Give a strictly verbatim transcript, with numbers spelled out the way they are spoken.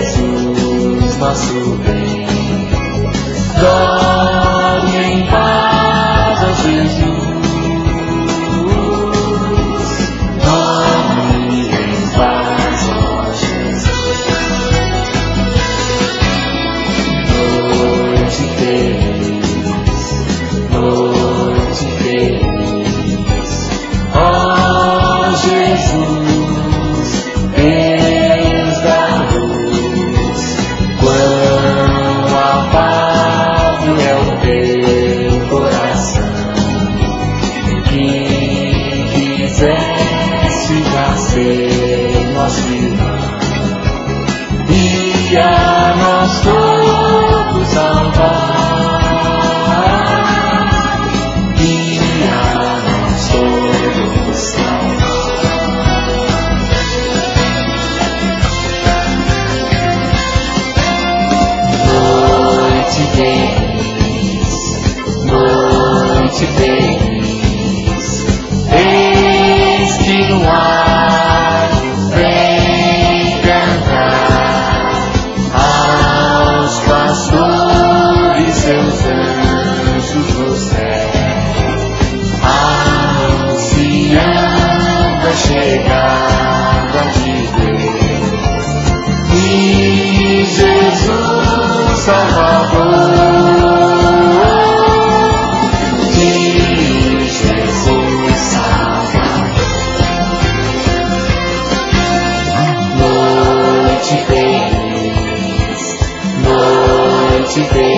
Jesus, nosso bem. Dorme em paz, ó Jesus. Dorme em paz, ó Jesus. Noite feliz, noite feliz, ó Jesus, Deus da luz. Quão afável é o teu coração, que quisesse nascer nosso irmão, e a nós todos salvar, e a nós todos salvar. Noite feliz, noite feliz, eis que no ar vem cantar aos pastores seus anjos no céu, anunciando a chegada de Deus, e Jesus Salvador, de Jesus Salvador. Noite feliz, noite feliz.